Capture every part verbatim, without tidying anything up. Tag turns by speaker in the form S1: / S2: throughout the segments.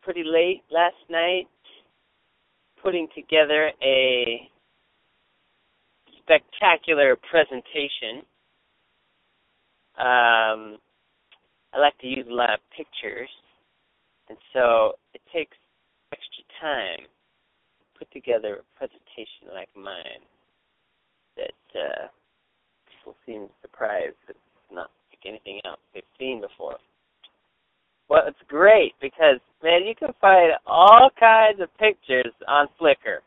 S1: pretty late last night putting together a spectacular presentation. Um, I like to use a lot of pictures, and so it takes extra time to put together a presentation like mine that uh, people seem surprised that it's not like anything else they've seen before. Well, it's great because, man, you can find all kinds of pictures on Flickr.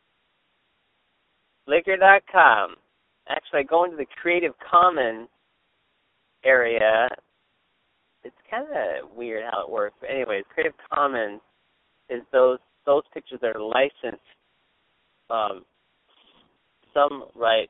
S1: Flickr dot com. Actually, going to the Creative Commons area, it's kind of weird how it works. But anyways, Creative Commons is those those pictures that are licensed. Um, some right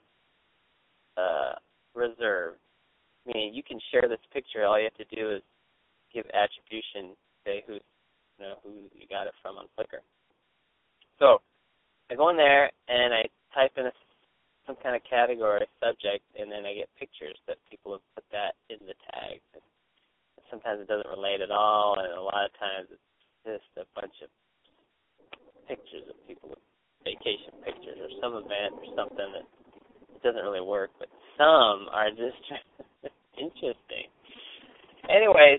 S1: uh, reserved. Meaning you can share this picture. All you have to do is give attribution, say who, you know, who you got it from on Flickr. So I go in there and I type in a, some kind of category, subject, and then I get pictures that people have put that in the tag. And sometimes it doesn't relate at all, and a lot of times it's just a bunch of pictures of people with vacation pictures or some event or something that doesn't really work, but some are just interesting. Anyways,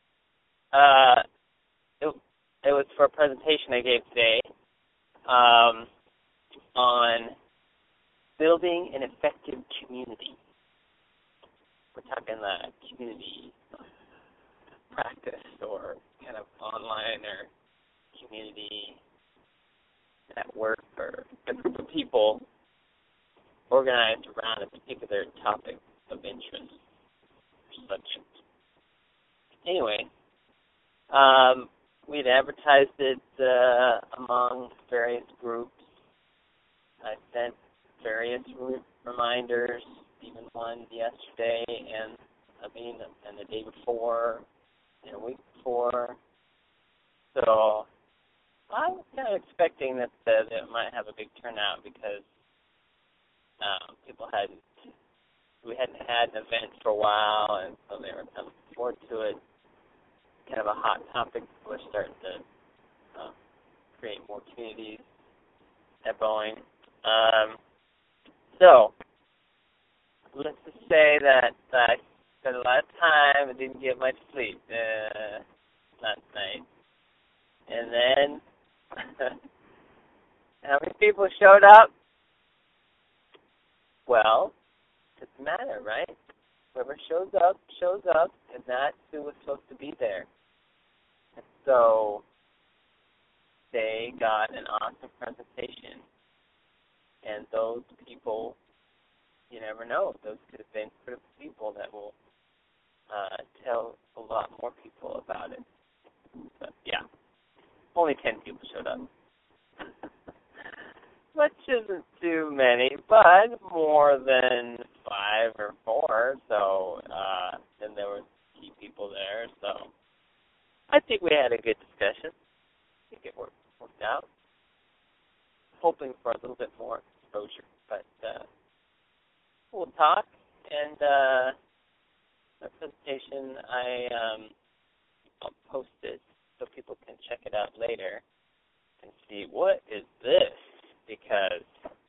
S1: uh, it, it was for a presentation I gave today um, on building an effective community. We're talking uh, community practice or kind of online or community at work or a group of people organized around a particular topic of interest or subject. Anyway, um, we'd advertised it uh, among various groups. I sent various re- reminders, even one yesterday and I mean and the day before and a week before. So I was kind of expecting that, uh, that it might have a big turnout because um, people hadn't, we hadn't had an event for a while, and so they were kind of looking forward to it. Kind of a hot topic. We're starting to uh, create more communities at Boeing. Um, so let's just say that I spent a lot of time and didn't get much sleep uh, last night. And then, how many people showed up? Well, it doesn't matter, right? Whoever shows up, shows up, and that's who was supposed to be there. And so they got an awesome presentation. And those people, you never know, those could have been critical people that will uh, tell a lot more people about it. But, yeah, only ten people showed up. Which isn't too many, but more than five or four. So, uh, and there were key people there. So, I think we had a good discussion. I think it worked, worked out. Hoping for a little bit more exposure, but uh, we'll talk. And uh, the presentation, I um, I'll post it so people can check it out later and see what is this. Because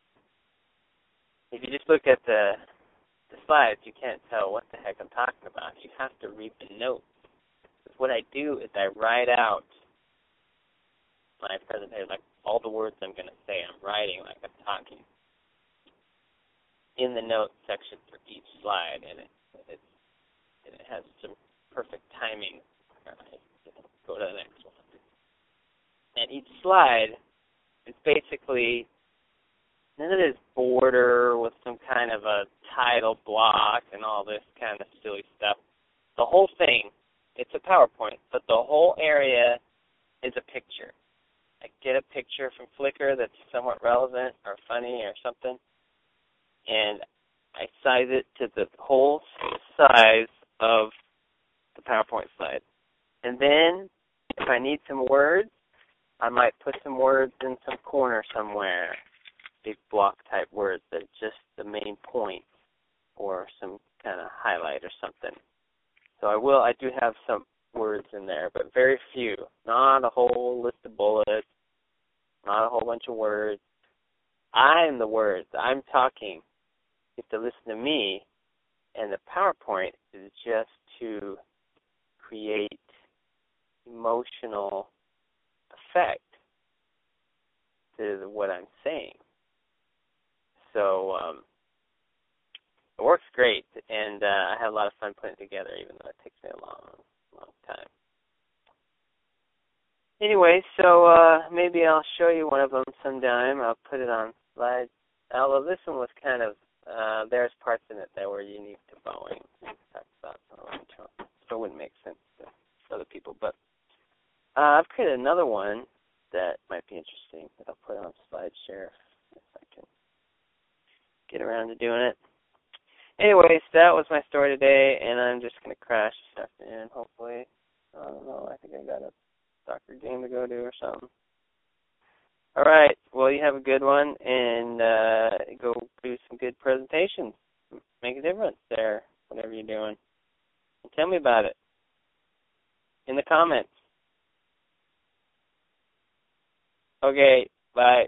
S1: if you just look at the, the slides, you can't tell what the heck I'm talking about. You have to read the notes. Because what I do is I write out my presentation, like all the words I'm going to say. I'm writing like I'm talking in the notes section for each slide, and it it, and it has some perfect timing. All right, go to the next one. And each slide is basically none of this border with some kind of a title block and all this kind of silly stuff. The whole thing, it's a PowerPoint, but the whole area is a picture. I get a picture from Flickr that's somewhat relevant or funny or something, and I size it to the whole size of the PowerPoint slide. And then if I need some words, I might put some words in some corner somewhere, big block-type words that are just the main point or some kind of highlight or something. So I will, I do have some words in there, but very few. Not a whole list of bullets, not a whole bunch of words. I'm the words. I'm talking. You have to listen to me, and the PowerPoint is just to create emotional effect to what I'm saying. So um, it works great, and uh, I had a lot of fun putting it together, even though it takes me a long, long time. Anyway, so uh, maybe I'll show you one of them sometime. I'll put it on slides. Although this one was kind of, uh, there's parts in it that were unique to Boeing. Talk about so it wouldn't make sense to other people. But uh, I've created another one that might be interesting that I'll put on SlideShare if I can get around to doing it. Anyways, that was my story today, and I'm just going to crash this afternoon, hopefully. I don't know, I think I got a soccer game to go to or something. All right, well, you have a good one, and uh, go do some good presentations. Make a difference there, whatever you're doing. And tell me about it in the comments. Okay, bye.